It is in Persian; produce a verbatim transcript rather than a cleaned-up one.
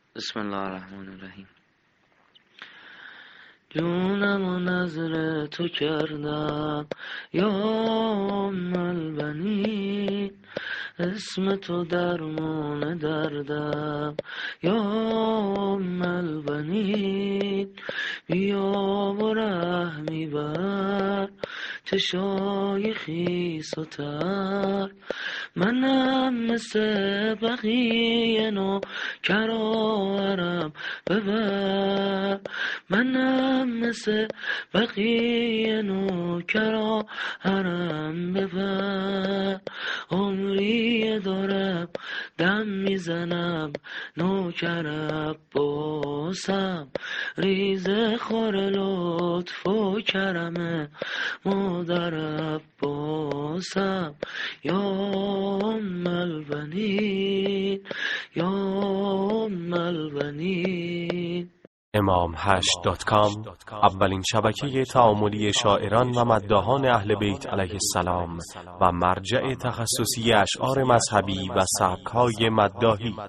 بسم الله الرحمن الرحیم. جونم و نظر تو کردم یا ام البنین، اسم تو درمان دردم یا ام البنین. بیا و رحمی بر چشای خیس و تر، منم مثل بقیه نوکرانم ببر، منم مثل بقیه نوکرانم ببر. عمری دارم دم میزنم نوکر عباسم، ریزه خور لطف و کرم مادر عباسم. یا ام البنین یا ام البنین. امام هشت دات کام اولین شبکه تعاملی شاعران و مداحان اهل بیت علیه السلام و مرجع تخصصی اشعار مذهبی و سبک‌های مداحی.